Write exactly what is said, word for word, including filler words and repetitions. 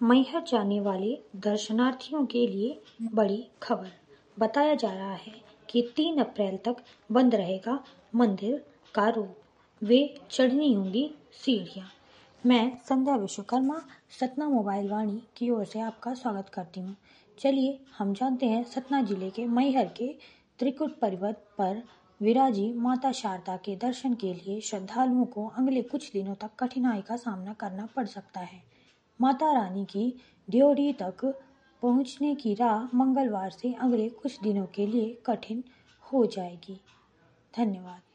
मैहर जाने वाले दर्शनार्थियों के लिए बड़ी खबर। बताया जा रहा है कि तीन अप्रैल तक बंद रहेगा मंदिर का रूप, वे चढ़नी होंगी सीढ़ियाँ। मैं संध्या विश्वकर्मा सतना मोबाइल वाणी की ओर से आपका स्वागत करती हूँ। चलिए हम जानते हैं सतना जिले के मैहर के त्रिकुट पर्वत पर विराजी माता शारदा के दर्शन के लिए श्रद्धालुओं को अगले कुछ दिनों तक कठिनाई का सामना करना पड़ सकता है। माता रानी की ड्योढ़ी तक पहुंचने की राह मंगलवार से अगले कुछ दिनों के लिए कठिन हो जाएगी। धन्यवाद।